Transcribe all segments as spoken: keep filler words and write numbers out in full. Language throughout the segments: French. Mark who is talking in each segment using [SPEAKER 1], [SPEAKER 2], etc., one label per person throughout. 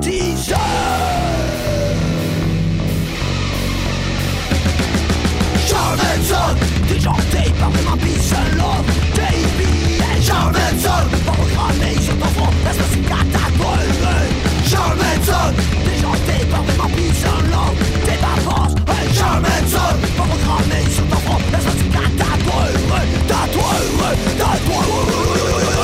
[SPEAKER 1] bêtises. Charles Manson, déjanté par vraiment peace and love. Davey and Charles Manson, programmé sur ton front, la société à brûler. Charles Manson, déjanté par vraiment peace and love. T'es ma force, hey Charles Manson, programmé sur ton front, la société à brûler. Tatoué, tatoué.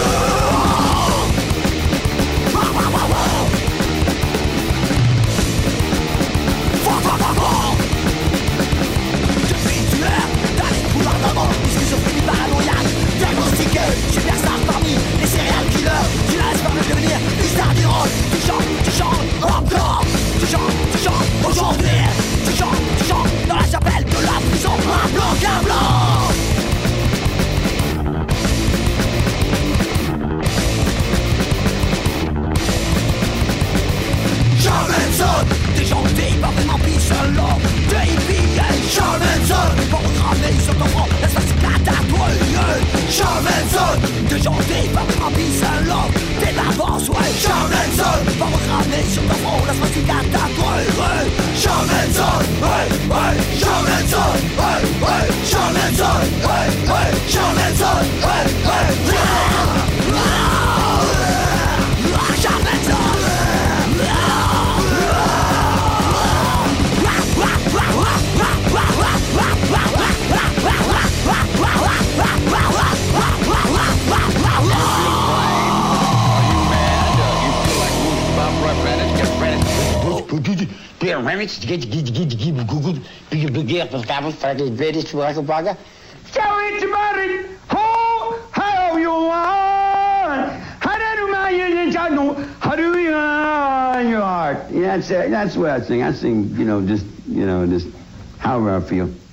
[SPEAKER 1] Schizophrénie paranoïaque, diagnostiqué, superstar parmi les serial killers. Tu laisses par le devenir une star du rock. Tu chantes, tu chantes encore. Tu chantes, tu chantes aujourd'hui. Tu chantes, tu chantes dans la chapelle de la prison. Un blanc, un blanc. Charles Manson, déjanté par vraiment peace and love. Davey and Charles Manson, programmé sur ton front, laisse-moi s'éclater à toi. Charles Manson, déjanté par vraiment peace and love. T'es d'avance, ouais. Charles Manson, programmé sur ton front, laisse-moi s'éclater à toi. Charles Manson, ouais, ouais. Charles Manson, ouais, ouais. Charles Manson, ouais, ouais. Charles Manson, ouais, ouais. Charles Manson.
[SPEAKER 2] Peter Remix, get get get get good big big gear for travel for the greatest worker burger.
[SPEAKER 3] So it's about it. Ho, how you want? How do my union know? How do you your heart? Yeah, that's uh, that's what I sing. I sing, you know, just you know, just however I feel.